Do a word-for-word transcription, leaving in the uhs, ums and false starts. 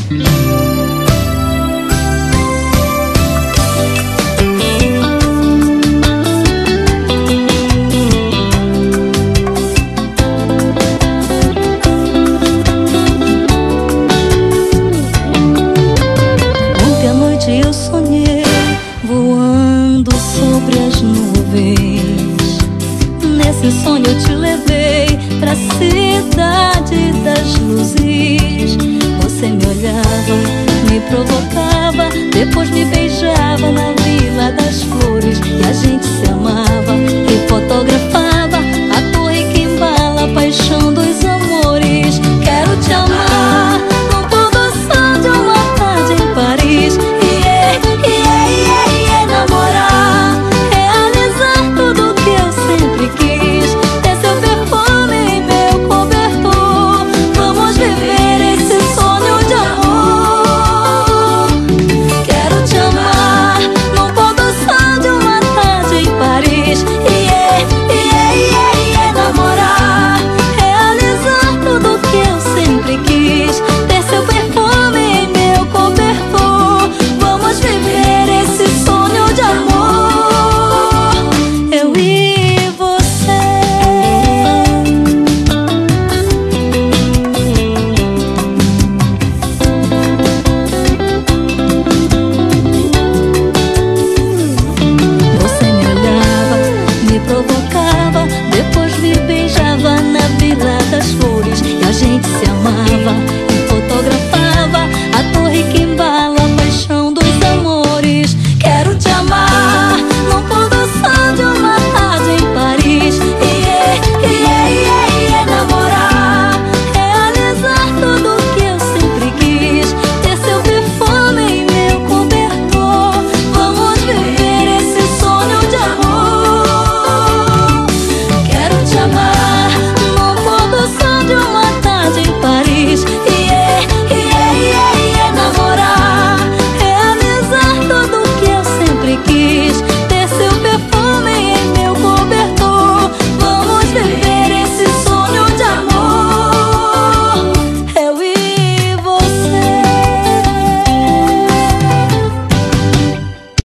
Eu sonhei voando sobre as nuvens. Nesse sonho eu te levei pra cidade das luzes. Você me olhava, me provocava, depois me beijava na Vila das Flores. E a gente